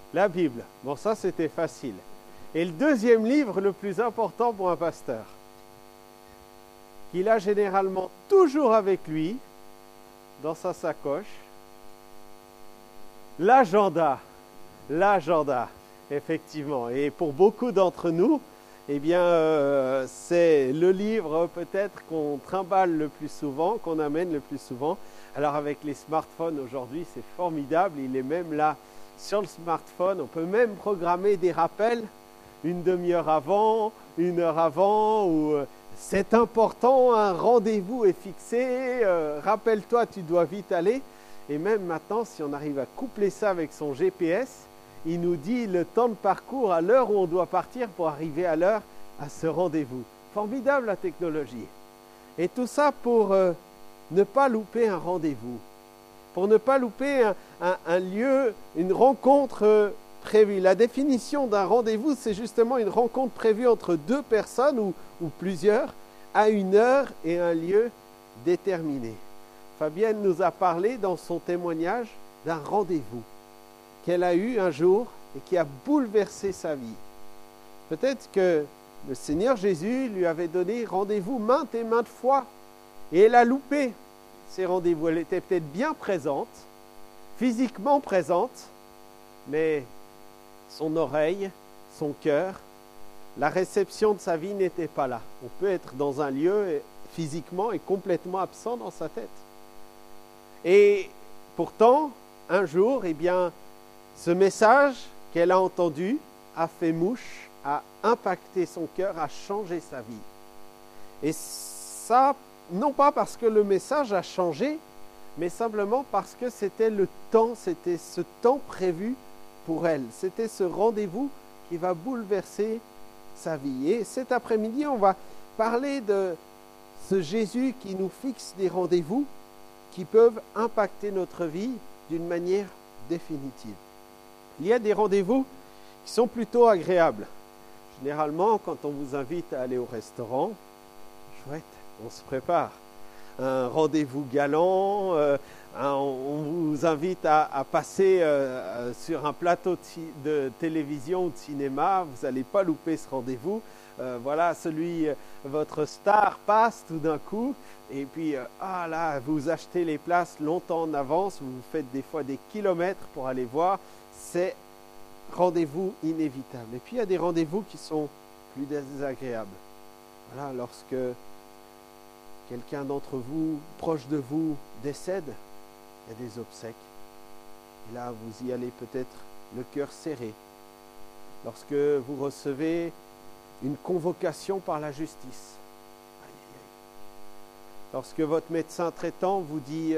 La Bible. Bon, ça, c'était facile. Et le deuxième livre le plus important pour un pasteur, qu'il a généralement toujours avec lui, dans sa sacoche, l'agenda. L'agenda, effectivement. Et pour beaucoup d'entre nous, eh bien, c'est le livre peut-être qu'on trimballe le plus souvent, qu'on amène le plus souvent. Alors avec les smartphones aujourd'hui, c'est formidable. Il est même là sur le smartphone. On peut même programmer des rappels une demi-heure avant, une heure avant, ou c'est important, un rendez-vous est fixé, rappelle-toi, tu dois vite aller. Et même maintenant, si on arrive à coupler ça avec son GPS, il nous dit le temps de parcours à l'heure où on doit partir pour arriver à l'heure à ce rendez-vous. Formidable la technologie. Et tout ça pour ne pas louper un rendez-vous, pour ne pas louper un lieu, une rencontre prévue. La définition d'un rendez-vous, c'est justement une rencontre prévue entre deux personnes ou plusieurs à une heure et un lieu déterminé. Fabienne nous a parlé dans son témoignage d'un rendez-vous qu'elle a eu un jour et qui a bouleversé sa vie. Peut-être que le Seigneur Jésus lui avait donné rendez-vous maintes et maintes fois et elle a loupé ces rendez-vous. Elle était peut-être bien présente, physiquement présente, mais son oreille, son cœur, la réception de sa vie n'était pas là. On peut être dans un lieu physiquement et complètement absent dans sa tête. Et pourtant, un jour, eh bien, ce message qu'elle a entendu a fait mouche, a impacté son cœur, a changé sa vie. Et ça, non pas parce que le message a changé, mais simplement parce que c'était le temps, c'était ce temps prévu pour elle. C'était ce rendez-vous qui va bouleverser sa vie. Et cet après-midi, on va parler de ce Jésus qui nous fixe des rendez-vous qui peuvent impacter notre vie d'une manière définitive. Il y a des rendez-vous qui sont plutôt agréables. Généralement, quand on vous invite à aller au restaurant, chouette, on se prépare. Un rendez-vous galant, on vous invite à passer sur un plateau de télévision ou de cinéma, vous n'allez pas louper ce rendez-vous. Voilà, votre star passe tout d'un coup, et puis, vous achetez les places longtemps en avance, vous faites des fois des kilomètres pour aller voir, c'est rendez-vous inévitable. Et puis, il y a des rendez-vous qui sont plus désagréables. Voilà, lorsque quelqu'un d'entre vous, proche de vous, décède, il y a des obsèques. Et là, vous y allez peut-être le cœur serré. Lorsque vous recevez une convocation par la justice. Aïe, aïe, aïe. Lorsque votre médecin traitant vous dit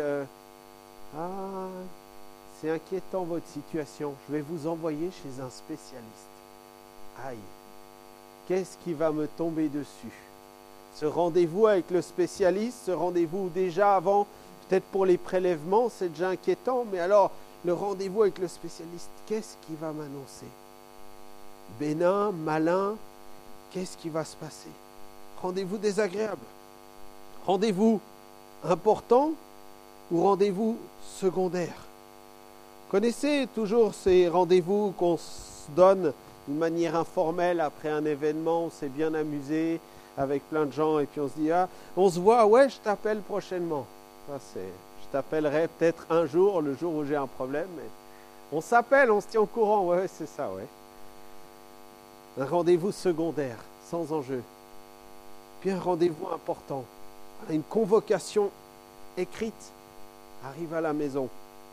c'est inquiétant votre situation, je vais vous envoyer chez un spécialiste. Aïe, qu'est-ce qui va me tomber dessus? Ce rendez-vous avec le spécialiste, ce rendez-vous déjà avant, peut-être pour les prélèvements, c'est déjà inquiétant, mais alors le rendez-vous avec le spécialiste, qu'est-ce qui va m'annoncer? Bénin, malin, qu'est-ce qui va se passer? Rendez-vous désagréable? Rendez-vous important ou rendez-vous secondaire? Connaissez toujours ces rendez-vous qu'on se donne d'une manière informelle après un événement, on s'est bien amusé avec plein de gens et puis on se dit on se voit, ouais, je t'appelle prochainement. Je t'appellerai peut-être un jour, le jour où j'ai un problème. Mais on s'appelle, on se tient au courant, ouais, c'est ça, ouais. Un rendez-vous secondaire, sans enjeu. Puis un rendez-vous important, une convocation écrite arrive à la maison.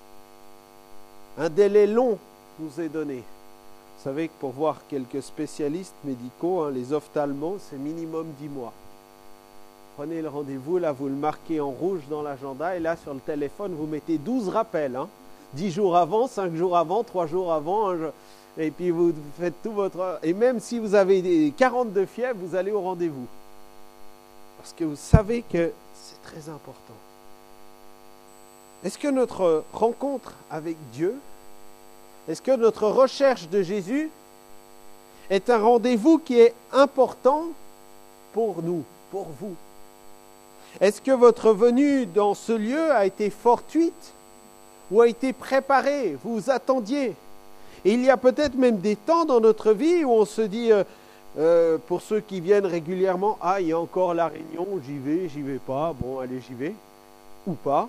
Un délai long nous est donné. Vous savez que pour voir quelques spécialistes médicaux, les ophtalmos, c'est minimum 10 mois. Prenez le rendez-vous, là vous le marquez en rouge dans l'agenda et là sur le téléphone vous mettez 12 rappels. 10 jours avant, 5 jours avant, 3 jours avant, et puis vous faites tout votre... Et même si vous avez 40 de fièvre, vous allez au rendez-vous. Parce que vous savez que c'est très important. Est-ce que notre rencontre avec Dieu, est-ce que notre recherche de Jésus est un rendez-vous qui est important pour nous, pour vous? Est-ce que votre venue dans ce lieu a été fortuite ou a été préparée? Vous attendiez? Et il y a peut-être même des temps dans notre vie où on se dit, pour ceux qui viennent régulièrement, « Ah, il y a encore la réunion, j'y vais pas, bon, allez, j'y vais. » Ou pas.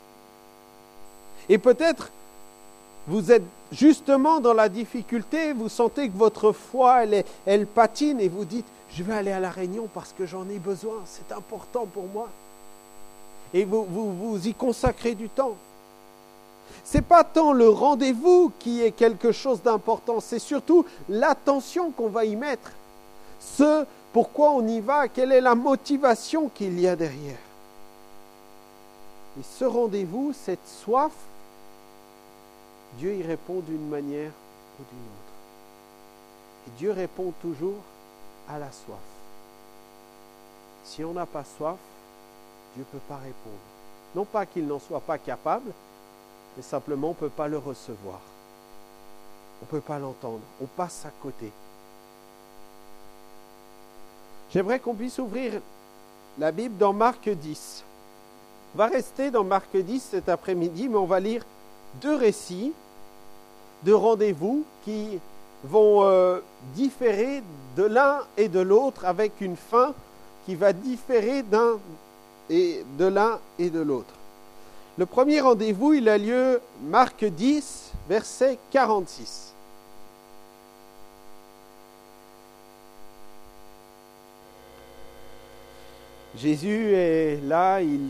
Et peut-être, vous êtes justement dans la difficulté, vous sentez que votre foi, elle patine et vous dites, « Je vais aller à la réunion parce que j'en ai besoin, c'est important pour moi. » Et vous y consacrez du temps. Ce n'est pas tant le rendez-vous qui est quelque chose d'important, c'est surtout l'attention qu'on va y mettre. Ce pourquoi on y va, quelle est la motivation qu'il y a derrière. Et ce rendez-vous, cette soif, Dieu y répond d'une manière ou d'une autre. Et Dieu répond toujours à la soif. Si on n'a pas soif, Dieu ne peut pas répondre. Non pas qu'il n'en soit pas capable, mais simplement on ne peut pas le recevoir. On ne peut pas l'entendre. On passe à côté. J'aimerais qu'on puisse ouvrir la Bible dans Marc 10. On va rester dans Marc 10 cet après-midi, mais on va lire 2 récits de rendez-vous qui vont différer de l'un et de l'autre avec une fin qui va différer de l'un et de l'autre. Le premier rendez-vous, il a lieu Marc 10, verset 46. Jésus est là, il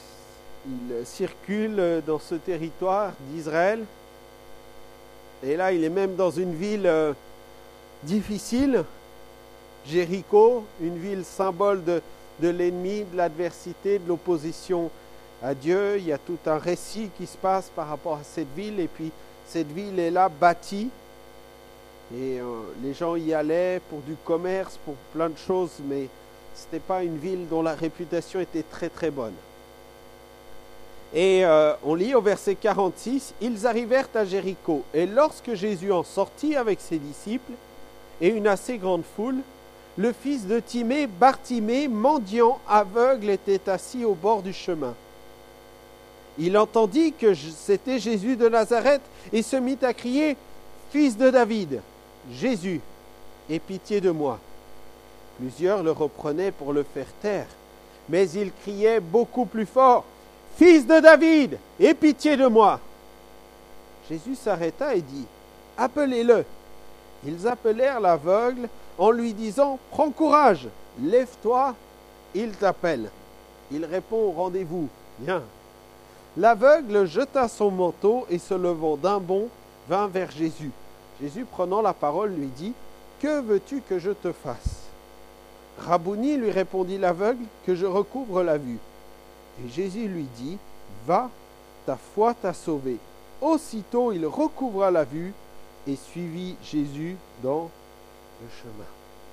circule dans ce territoire d'Israël. Et là, il est même dans une ville difficile, Jéricho, une ville symbole de l'ennemi, de l'adversité, de l'opposition à Dieu. Il y a tout un récit qui se passe par rapport à cette ville. Et puis, cette ville est là, bâtie. Et les gens y allaient pour du commerce, pour plein de choses, mais ce n'était pas une ville dont la réputation était très très bonne. Et on lit au verset 46, « Ils arrivèrent à Jéricho, et lorsque Jésus en sortit avec ses disciples et une assez grande foule, le fils de Timée, Bartimée, mendiant aveugle, était assis au bord du chemin. Il entendit que c'était Jésus de Nazareth et se mit à crier, « Fils de David, Jésus, aie pitié de moi. » Plusieurs le reprenaient pour le faire taire, mais il criait beaucoup plus fort, « Fils de David, aie pitié de moi. » Jésus s'arrêta et dit, « Appelez-le. » Ils appelèrent l'aveugle en lui disant, « Prends courage, lève-toi, il t'appelle. » Il répond au rendez-vous, « Viens. » L'aveugle jeta son manteau et se levant d'un bond, vint vers Jésus. Jésus, prenant la parole, lui dit, « Que veux-tu que je te fasse ?» « Rabouni, lui répondit l'aveugle, que je recouvre la vue. » Et Jésus lui dit, « Va, ta foi t'a sauvé. » Aussitôt il recouvra la vue et suivit Jésus dans le chemin.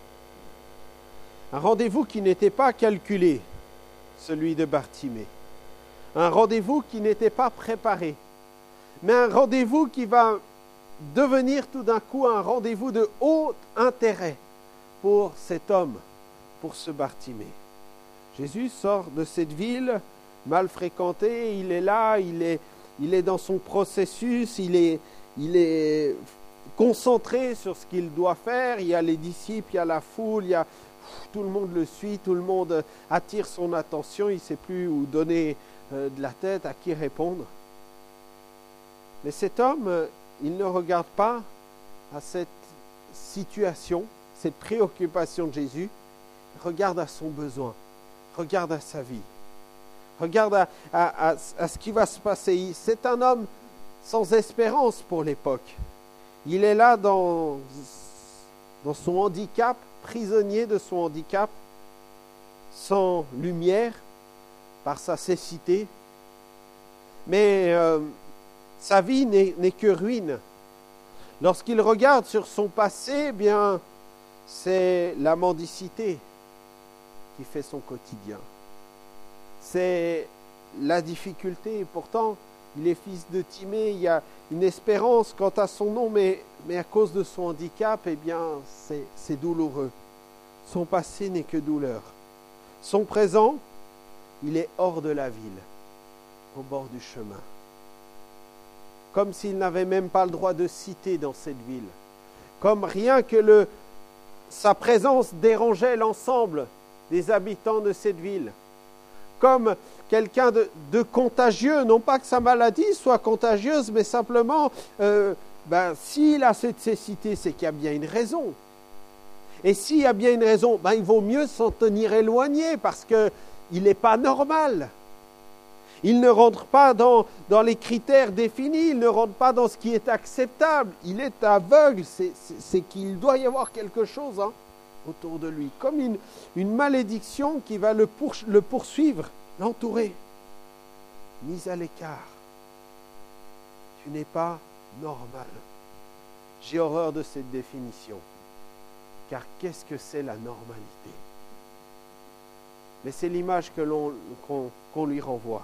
Un rendez-vous qui n'était pas calculé, celui de Bartimée. Un rendez-vous qui n'était pas préparé, mais un rendez-vous qui va devenir tout d'un coup un rendez-vous de haut intérêt pour cet homme, pour ce Bartimée. Jésus sort de cette ville mal fréquentée, il est là, il est dans son processus, il est concentré sur ce qu'il doit faire, il y a les disciples, il y a la foule, tout le monde le suit, tout le monde attire son attention, il ne sait plus où donner de la tête, à qui répondre. Mais cet homme, il ne regarde pas à cette situation, cette préoccupation de Jésus, il regarde à son besoin, regarde à sa vie, regarde à ce qui va se passer. C'est un homme sans espérance pour l'époque. Il est là dans son handicap, prisonnier de son handicap, sans lumière, par sa cécité. Mais sa vie n'est que ruine. Lorsqu'il regarde sur son passé, eh bien, c'est la mendicité qui fait son quotidien. C'est la difficulté. Pourtant, il est fils de Timée, il y a une espérance quant à son nom, mais à cause de son handicap, eh bien, c'est douloureux. Son passé n'est que douleur. Son présent, il est hors de la ville, au bord du chemin. comme s'il n'avait même pas le droit de citer dans cette ville. Comme rien que sa présence dérangeait l'ensemble des habitants de cette ville. Comme quelqu'un de contagieux, non pas que sa maladie soit contagieuse, mais simplement, s'il a cette cécité, c'est qu'il y a bien une raison. Et s'il y a bien une raison, il vaut mieux s'en tenir éloigné parce qu'il n'est pas normal. Il ne rentre pas dans les critères définis, il ne rentre pas dans ce qui est acceptable. Il est aveugle, c'est qu'il doit y avoir quelque chose autour de lui. Comme une malédiction qui va le poursuivre, l'entourer. Mis à l'écart. Tu n'es pas normal. J'ai horreur de cette définition. Car qu'est-ce que c'est la normalité? Mais c'est l'image qu'on lui renvoie.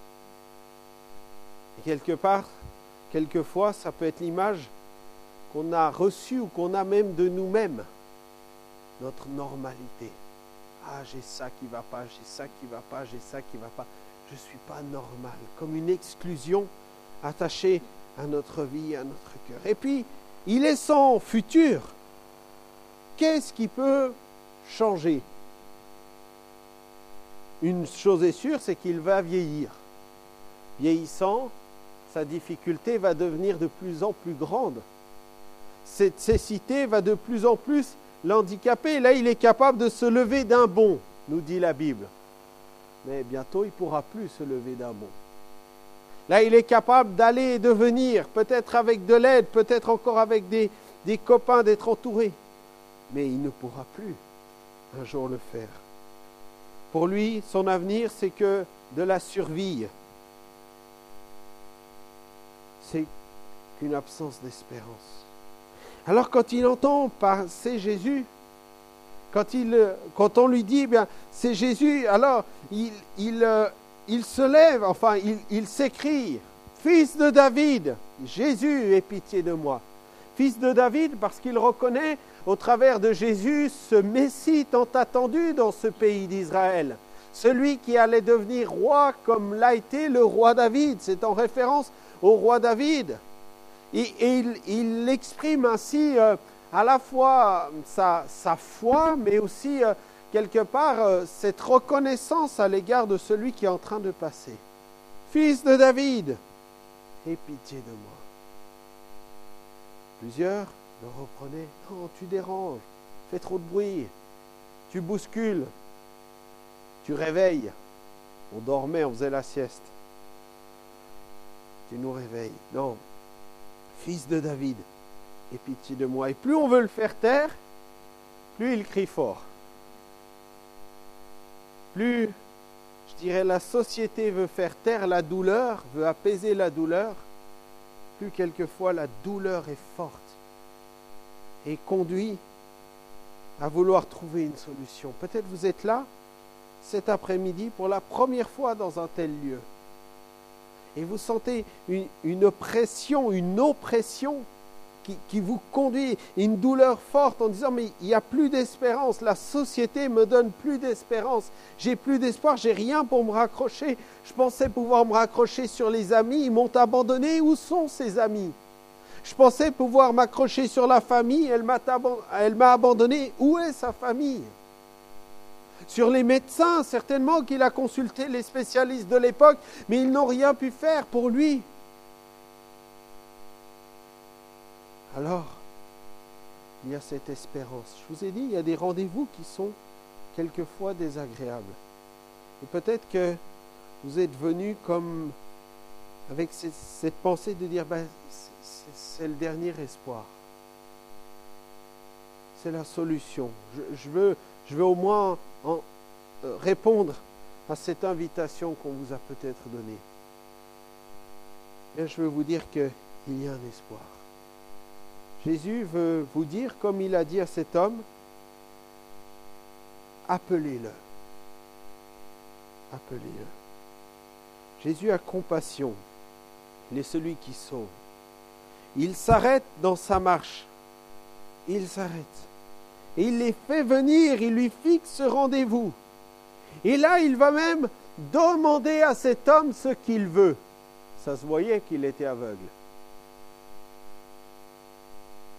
Et quelquefois, ça peut être l'image qu'on a reçue ou qu'on a même de nous-mêmes. Notre normalité. Ah, j'ai ça qui ne va pas, j'ai ça qui ne va pas, j'ai ça qui ne va pas. Je ne suis pas normal. Comme une exclusion attachée à notre vie, à notre cœur. Et puis, il est sans futur. Qu'est-ce qui peut changer? Une chose est sûre, c'est qu'il va vieillir. Vieillissant, sa difficulté va devenir de plus en plus grande. Cette cécité va de plus en plus l'handicaper. Là, il est capable de se lever d'un bond, nous dit la Bible. Mais bientôt, il ne pourra plus se lever d'un bond. Là, il est capable d'aller et de venir, peut-être avec de l'aide, peut-être encore avec des copains, d'être entouré. Mais il ne pourra plus un jour le faire. Pour lui, son avenir, c'est que de la survie. C'est qu'une absence d'espérance. Alors quand il entend c'est Jésus, quand on lui dit c'est Jésus, alors il se lève, il s'écrie, Fils de David, Jésus, aie pitié de moi. Fils de David, parce qu'il reconnaît au travers de Jésus ce Messie tant attendu dans ce pays d'Israël. Celui qui allait devenir roi comme l'a été le roi David. C'est en référence au roi David. Et il exprime ainsi à la fois sa foi, mais aussi quelque part cette reconnaissance à l'égard de celui qui est en train de passer. Fils de David, aie pitié de moi. Plusieurs le reprenaient. Non, tu déranges, fais trop de bruit, tu bouscules, tu réveilles. On dormait, on faisait la sieste. Tu nous réveilles. Non, Fils de David, aie pitié de moi. Et plus on veut le faire taire, plus il crie fort. Plus, je dirais, la société veut faire taire la douleur, veut apaiser la douleur, plus quelquefois la douleur est forte et conduit à vouloir trouver une solution. Peut-être vous êtes là cet après-midi pour la première fois dans un tel lieu. Et vous sentez une oppression qui vous conduit, une douleur forte en disant mais il n'y a plus d'espérance, la société me donne plus d'espérance, j'ai plus d'espoir, j'ai rien pour me raccrocher. Je pensais pouvoir me raccrocher sur les amis, ils m'ont abandonné, où sont ces amis? Je pensais pouvoir m'accrocher sur la famille, elle m'a abandonné, où est sa famille? Sur les médecins, certainement qu'il a consulté les spécialistes de l'époque, mais ils n'ont rien pu faire pour lui. Alors, il y a cette espérance. Je vous ai dit, il y a des rendez-vous qui sont quelquefois désagréables. Et peut-être que vous êtes venus comme avec cette pensée de dire, c'est le dernier espoir. C'est la solution. Je veux au moins répondre à cette invitation qu'on vous a peut-être donnée. Et je veux vous dire qu'il y a un espoir. Jésus veut vous dire, comme il a dit à cet homme, appelez-le. Appelez-le. Jésus a compassion. Il est celui qui sauve. Il s'arrête dans sa marche. Il s'arrête. Et il les fait venir, il lui fixe ce rendez-vous. Et là, il va même demander à cet homme ce qu'il veut. Ça se voyait qu'il était aveugle.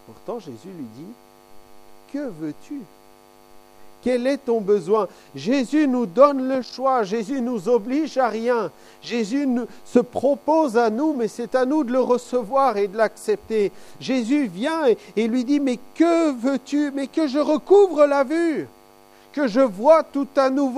Pourtant, Jésus lui dit, « Que veux-tu ? Quel est ton besoin ?» Jésus nous donne le choix, Jésus nous oblige à rien. Jésus se propose à nous, mais c'est à nous de le recevoir et de l'accepter. Jésus vient et lui dit, « Mais que veux-tu ? Mais que je recouvre la vue, que je vois tout à nouveau. »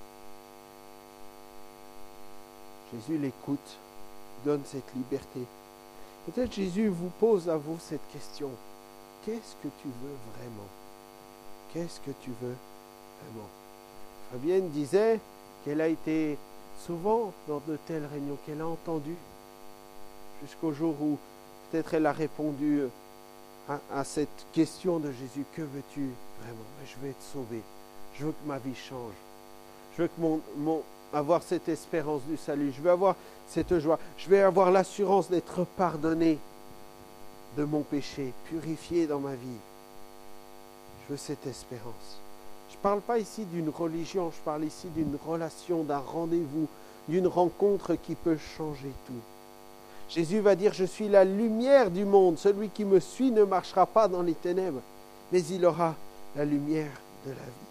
Jésus l'écoute, donne cette liberté. Peut-être Jésus vous pose à vous cette question. Qu'est-ce que tu veux vraiment ? Qu'est-ce que tu veux vraiment ? Fabienne disait qu'elle a été souvent dans de telles réunions, qu'elle a entendu, jusqu'au jour où peut-être elle a répondu à cette question de Jésus. Que veux-tu vraiment ? Mais je veux être sauvé. Je veux que ma vie change. Je veux que avoir cette espérance du salut. Je veux avoir cette joie. Je veux avoir l'assurance d'être pardonné de mon péché, purifié dans ma vie. Je veux cette espérance. Je ne parle pas ici d'une religion, je parle ici d'une relation, d'un rendez-vous, d'une rencontre qui peut changer tout. Jésus va dire, je suis la lumière du monde. Celui qui me suit ne marchera pas dans les ténèbres, mais il aura la lumière de la vie.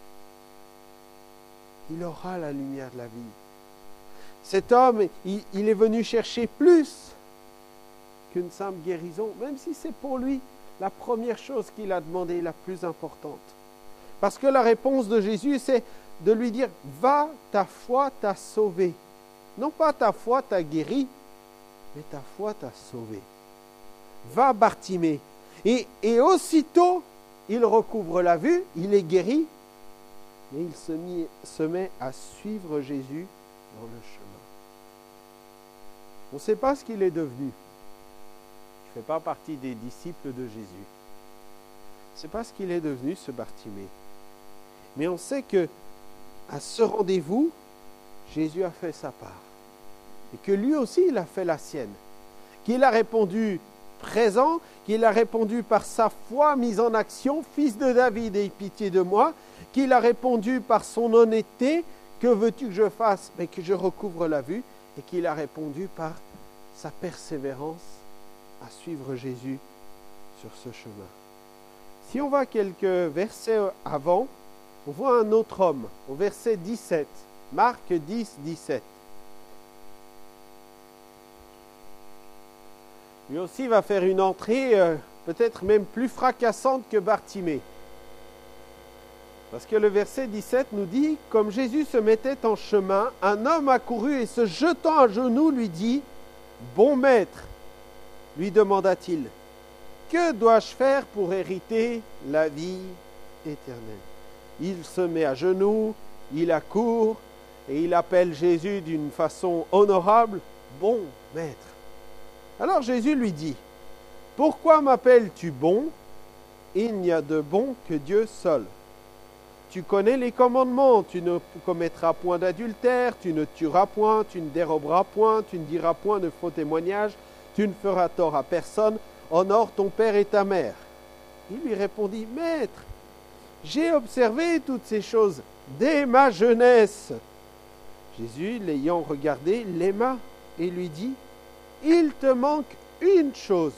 Il aura la lumière de la vie. Cet homme, il est venu chercher plus qu'une simple guérison, même si c'est pour lui la première chose qu'il a demandé, la plus importante. Parce que la réponse de Jésus, c'est de lui dire, va, ta foi t'a sauvé. Non pas ta foi t'a guéri, mais ta foi t'a sauvé. Va, Bartimée. Et aussitôt, il recouvre la vue, il est guéri, mais il se met à suivre Jésus dans le chemin. On ne sait pas ce qu'il est devenu. Il ne fait pas partie des disciples de Jésus. On ne sait pas ce qu'il est devenu, ce Bartimée. Mais on sait que à ce rendez-vous, Jésus a fait sa part. Et que lui aussi, il a fait la sienne. Qu'il a répondu présent, qu'il a répondu par sa foi mise en action, fils de David, aie pitié de moi, qu'il a répondu par son honnêteté, que veux-tu que je fasse, mais que je recouvre la vue, et qu'il a répondu par sa persévérance à suivre Jésus sur ce chemin. Si on va quelques versets avant, on voit un autre homme, au verset 17, Marc 10, 17. Lui aussi va faire une entrée peut-être même plus fracassante que Bartimée. Parce que le verset 17 nous dit, « Comme Jésus se mettait en chemin, un homme accourut et se jetant à genoux lui dit, « Bon maître, lui demanda-t-il, que dois-je faire pour hériter la vie éternelle ?» Il se met à genoux, il accourt et il appelle Jésus d'une façon honorable, « Bon maître ». Alors Jésus lui dit, « Pourquoi m'appelles-tu bon ? Il n'y a de bon que Dieu seul. Tu connais les commandements, tu ne commettras point d'adultère, tu ne tueras point, tu ne déroberas point, tu ne diras point de faux témoignages, tu ne feras tort à personne, honore ton père et ta mère. » Il lui répondit, « Maître, j'ai observé toutes ces choses dès ma jeunesse. » Jésus, l'ayant regardé, l'aima et lui dit, « Il te manque une chose.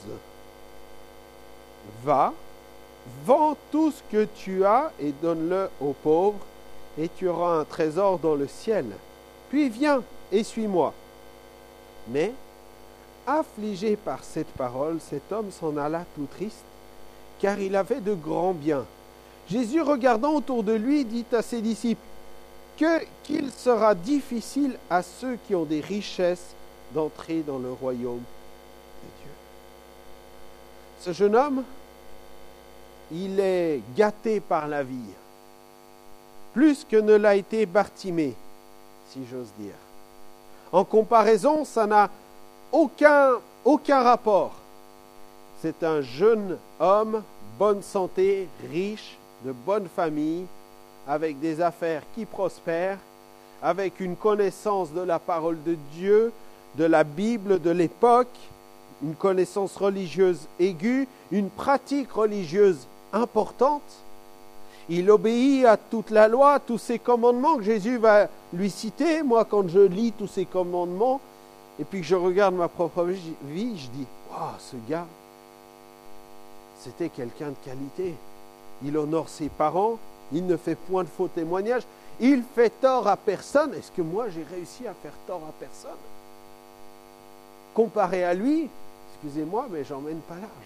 Va, vends tout ce que tu as et donne-le aux pauvres, et tu auras un trésor dans le ciel. Puis viens et suis-moi. » Mais, affligé par cette parole, cet homme s'en alla tout triste, car il avait de grands biens. Jésus, regardant autour de lui, dit à ses disciples, qu'il sera difficile à ceux qui ont des richesses d'entrer dans le royaume de Dieu. Ce jeune homme, il est gâté par la vie, plus que ne l'a été Bartimée, si j'ose dire. En comparaison, ça n'a aucun rapport. C'est un jeune homme, bonne santé, riche, de bonne famille, avec des affaires qui prospèrent, avec une connaissance de la parole de Dieu, de la Bible de l'époque, une connaissance religieuse aiguë, une pratique religieuse importante. Il obéit à toute la loi, à tous ces commandements que Jésus va lui citer. Moi, quand je lis tous ces commandements, et puis que je regarde ma propre vie, je dis, « Waouh, ce gars, c'était quelqu'un de qualité. Il honore ses parents, il ne fait point de faux témoignages, il fait tort à personne. Est-ce que moi j'ai réussi à faire tort à personne? Comparé à lui, excusez-moi, mais j'emmène pas large.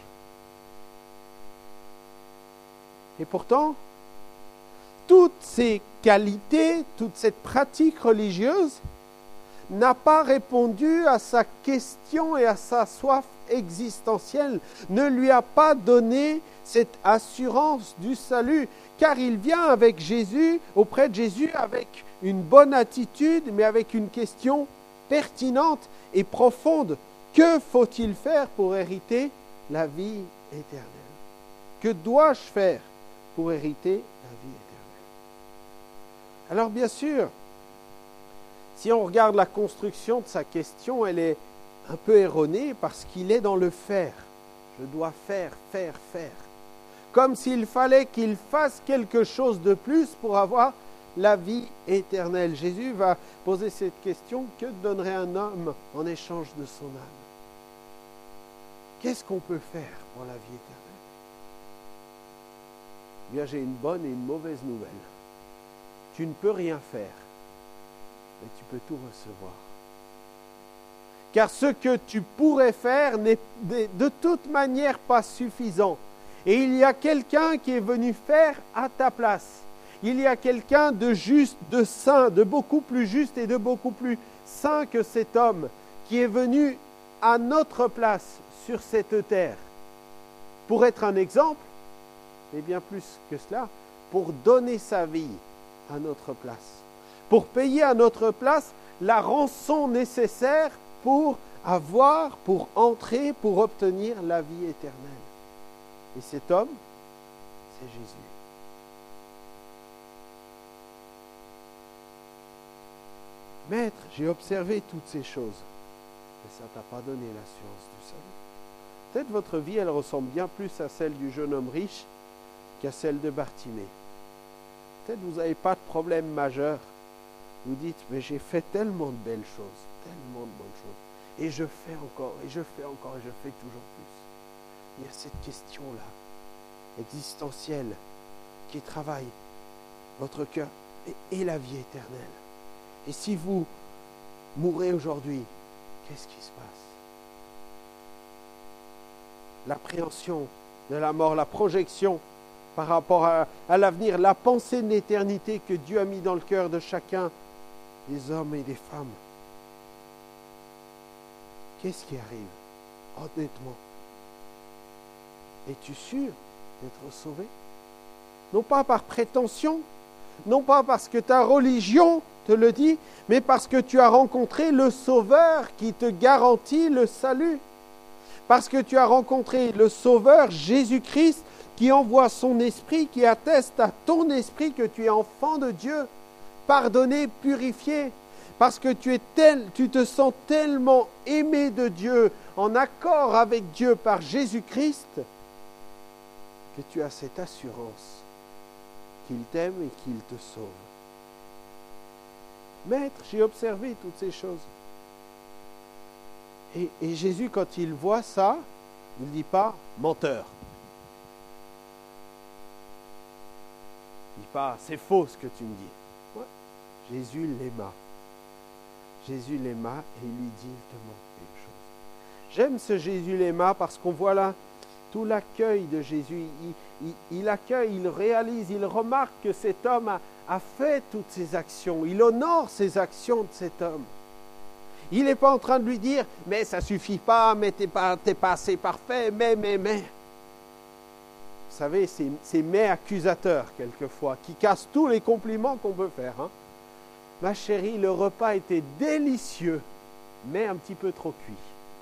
Et pourtant, toutes ces qualités, toute cette pratique religieuse n'a pas répondu à sa question et à sa soif existentielle, ne lui a pas donné cette assurance du salut, car il vient avec Jésus, auprès de Jésus, avec une bonne attitude, mais avec une question pertinente et profonde. Que faut-il faire pour hériter la vie éternelle? Que dois-je faire pour hériter la vie éternelle? Alors bien sûr, si on regarde la construction de sa question, elle est un peu erronée parce qu'il est dans le faire. Je dois faire. Comme s'il fallait qu'il fasse quelque chose de plus pour avoir la vie éternelle. Jésus va poser cette question: que donnerait un homme en échange de son âme? Qu'est-ce qu'on peut faire pour la vie éternelle? Eh bien, j'ai une bonne et une mauvaise nouvelle. Tu ne peux rien faire, mais tu peux tout recevoir. Car ce que tu pourrais faire n'est de toute manière pas suffisant. Et il y a quelqu'un qui est venu faire à ta place. Il y a quelqu'un de juste, de saint, de beaucoup plus juste et de beaucoup plus saint que cet homme, qui est venu à notre place sur cette terre. Pour être un exemple, et bien plus que cela, pour donner sa vie à notre place. Pour payer à notre place la rançon nécessaire pour avoir, pour entrer, pour obtenir la vie éternelle. Et cet homme, c'est Jésus. Maître, j'ai observé toutes ces choses, mais ça ne t'a pas donné l'assurance du salut. Peut-être votre vie, elle ressemble bien plus à celle du jeune homme riche qu'à celle de Bartimée. Peut-être vous n'avez pas de problème majeur. Vous dites, mais j'ai fait tellement de belles choses, tellement de bonnes choses. Et je fais encore, et je fais encore, et je fais toujours plus. Il y a cette question-là, existentielle, qui travaille votre cœur et la vie éternelle. Et si vous mourrez aujourd'hui, qu'est-ce qui se passe? L'appréhension de la mort, la projection par rapport à l'avenir, la pensée de l'éternité que Dieu a mis dans le cœur de chacun des hommes et des femmes. Qu'est-ce qui arrive? Honnêtement, es-tu sûr d'être sauvé? Non pas par prétention, non pas parce que ta religion te le dit, mais parce que tu as rencontré le Sauveur qui te garantit le salut. Parce que tu as rencontré le Sauveur Jésus-Christ qui envoie son esprit, qui atteste à ton esprit que tu es enfant de Dieu, pardonné, purifié. Parce que tu te sens tellement aimé de Dieu, en accord avec Dieu par Jésus-Christ, que tu as cette assurance qu'il t'aime et qu'il te sauve. Maître, j'ai observé toutes ces choses. Et Jésus, quand il voit ça, il ne dit pas « menteur ». Il ne dit pas « c'est faux ce que tu me dis ». Ouais. Jésus l'aima. Jésus l'aima et il lui dit « il te manque une chose ». J'aime ce Jésus l'aima parce qu'on voit là tout l'accueil de Jésus. Il accueille, il réalise, il remarque que cet homme a fait toutes ces actions. Il honore ces actions de cet homme. Il n'est pas en train de lui dire « mais ça ne suffit pas, mais tu n'es pas assez parfait, mais. » Vous savez, c'est mais accusateurs quelquefois, qui cassent tous les compliments qu'on peut faire. Hein. Ma chérie, le repas était délicieux, mais un petit peu trop cuit.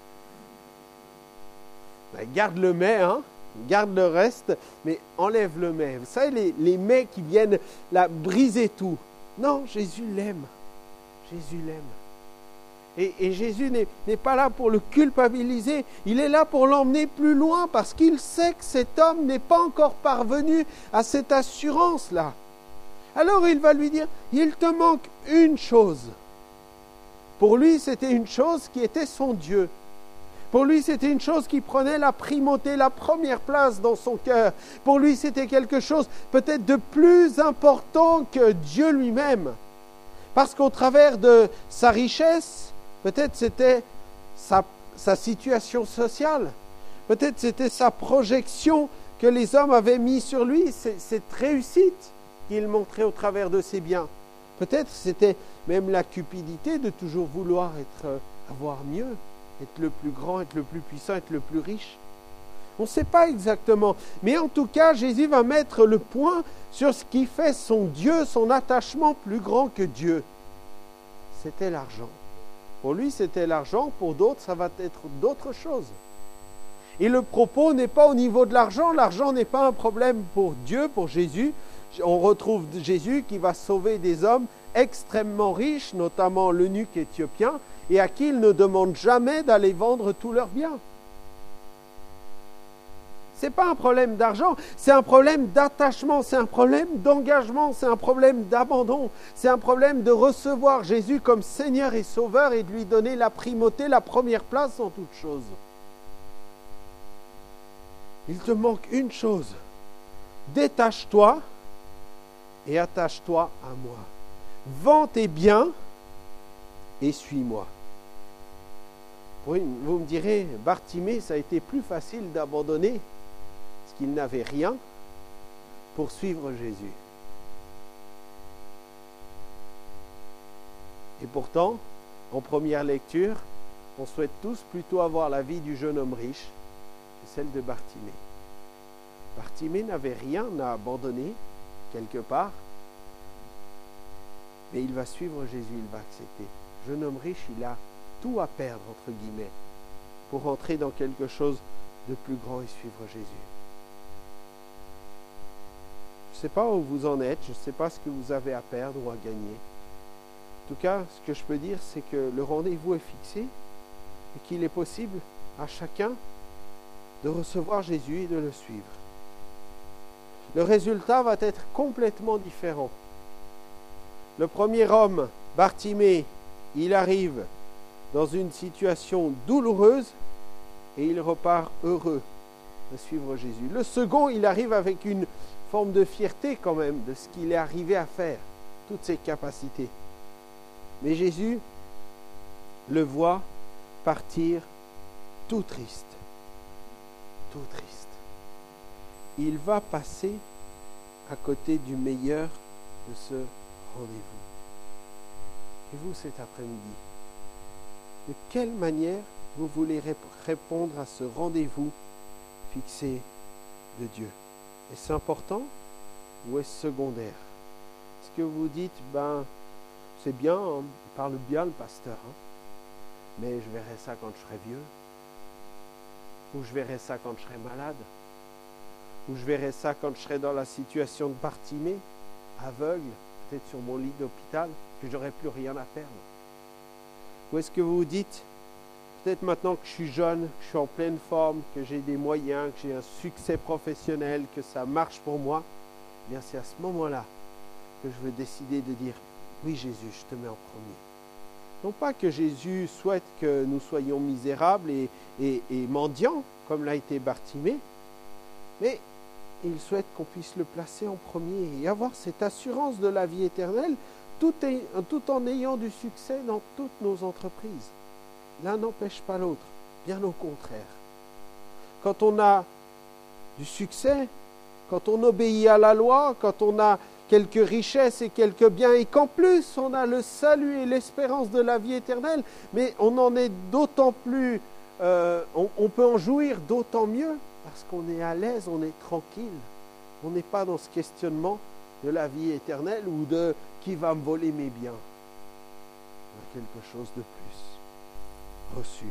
Ben, garde le mais, hein, garde le reste, mais enlève le mais. Vous savez, les mais qui viennent là briser tout. Non, Jésus l'aime. Jésus l'aime. Et Jésus n'est pas là pour le culpabiliser, il est là pour l'emmener plus loin parce qu'il sait que cet homme n'est pas encore parvenu à cette assurance-là. Alors il va lui dire, il te manque une chose. Pour lui, c'était une chose qui était son Dieu. Pour lui, c'était une chose qui prenait la primauté, la première place dans son cœur. Pour lui, c'était quelque chose peut-être de plus important que Dieu lui-même. Parce qu'au travers de sa richesse, peut-être c'était sa situation sociale. Peut-être c'était sa projection que les hommes avaient mis sur lui, cette réussite qu'il montrait au travers de ses biens. Peut-être c'était même la cupidité de toujours vouloir avoir mieux, être le plus grand, être le plus puissant, être le plus riche. On ne sait pas exactement, mais en tout cas, Jésus va mettre le point sur ce qui fait son Dieu, son attachement plus grand que Dieu. C'était l'argent. Pour lui, c'était l'argent, pour d'autres, ça va être d'autres choses. Et le propos n'est pas au niveau de l'argent. L'argent n'est pas un problème pour Dieu, pour Jésus. On retrouve Jésus qui va sauver des hommes extrêmement riches, notamment l'eunuque éthiopien, et à qui il ne demande jamais d'aller vendre tous leurs biens. Ce n'est pas un problème d'argent, c'est un problème d'attachement, c'est un problème d'engagement, c'est un problème d'abandon, c'est un problème de recevoir Jésus comme Seigneur et Sauveur et de lui donner la primauté, la première place en toute chose. Il te manque une chose, détache-toi et attache-toi à moi. Vends tes biens et suis-moi. Vous me direz, Bartimée, ça a été plus facile d'abandonner parce qu'il n'avait rien pour suivre Jésus. Et pourtant, en première lecture, on souhaite tous plutôt avoir la vie du jeune homme riche que celle de Bartimée. Bartimée n'avait rien à abandonner quelque part, mais il va suivre Jésus, il va accepter. Le jeune homme riche, il a tout à perdre, entre guillemets, pour entrer dans quelque chose de plus grand et suivre Jésus. Je ne sais pas où vous en êtes, je ne sais pas ce que vous avez à perdre ou à gagner. En tout cas, ce que je peux dire, c'est que le rendez-vous est fixé et qu'il est possible à chacun de recevoir Jésus et de le suivre. Le résultat va être complètement différent. Le premier homme, Bartimée, il arrive dans une situation douloureuse et il repart heureux de suivre Jésus. Le second, il arrive avec une forme de fierté quand même de ce qu'il est arrivé à faire, toutes ses capacités. Mais Jésus le voit partir tout triste. Tout triste. Il va passer à côté du meilleur de ce rendez-vous. Et vous, cet après-midi, de quelle manière vous voulez répondre à ce rendez-vous fixé de Dieu? Est-ce important ou est-ce secondaire? Est-ce que vous dites, c'est bien, on parle bien le pasteur, mais je verrai ça quand je serai vieux, ou je verrai ça quand je serai malade, ou je verrai ça quand je serai dans la situation de Bartimée, aveugle, peut-être sur mon lit d'hôpital, que je n'aurai plus rien à perdre. Ou est-ce que vous vous dites, peut-être maintenant que je suis jeune, que je suis en pleine forme, que j'ai des moyens, que j'ai un succès professionnel, que ça marche pour moi, eh bien c'est à ce moment-là que je veux décider de dire, oui Jésus, je te mets en premier. Non pas que Jésus souhaite que nous soyons misérables et mendiants, comme l'a été Bartimée, mais il souhaite qu'on puisse le placer en premier et avoir cette assurance de la vie éternelle tout en ayant du succès dans toutes nos entreprises. L'un n'empêche pas l'autre, bien au contraire. Quand on a du succès, quand on obéit à la loi, quand on a quelques richesses et quelques biens, et qu'en plus on a le salut et l'espérance de la vie éternelle, mais on en est d'autant plus, on peut en jouir d'autant mieux, parce qu'on est à l'aise, on est tranquille. On n'est pas dans ce questionnement de la vie éternelle ou de qui va me voler mes biens. On a quelque chose de plus reçu.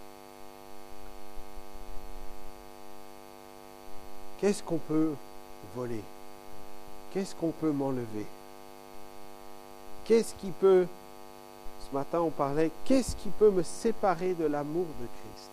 Qu'est-ce qu'on peut voler? Qu'est-ce qu'on peut m'enlever? Qu'est-ce qui peut, ce matin on parlait, qu'est-ce qui peut me séparer de l'amour de Christ?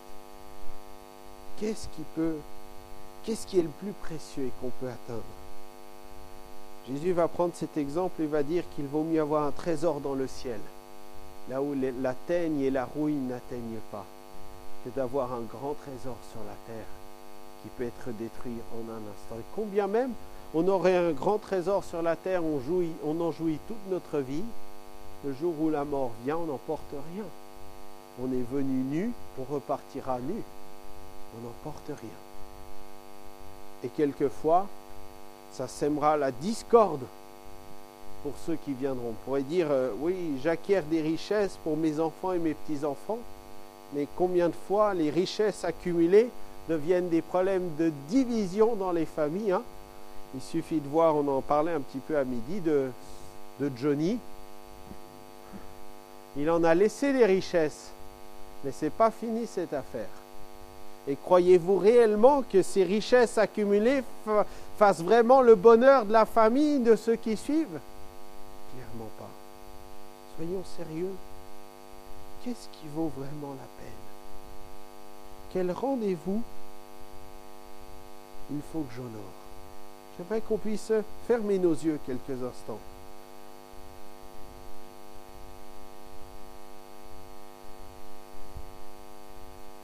Qu'est-ce qui est le plus précieux et qu'on peut atteindre? Jésus va prendre cet exemple et va dire qu'il vaut mieux avoir un trésor dans le ciel, là où la teigne et la rouille n'atteignent pas, que d'avoir un grand trésor sur la terre qui peut être détruit en un instant. Et combien même on aurait un grand trésor sur la terre, on en jouit toute notre vie, le jour où la mort vient, on n'emporte rien. On est venu nu, on repartira nu. On n'emporte rien. Et quelquefois, ça sèmera la discorde pour ceux qui viendront. On pourrait dire, oui, j'acquiers des richesses pour mes enfants et mes petits-enfants, mais combien de fois les richesses accumulées deviennent des problèmes de division dans les familles, hein? Il suffit de voir, on en parlait un petit peu à midi, de Johnny. Il en a laissé les richesses, mais ce n'est pas fini cette affaire. Et croyez-vous réellement que ces richesses accumulées fassent vraiment le bonheur de la famille, de ceux qui suivent? Clairement pas. Soyons sérieux. Qu'est-ce qui vaut vraiment la peine? Quel rendez-vous il faut que j'honore? J'aimerais qu'on puisse fermer nos yeux quelques instants.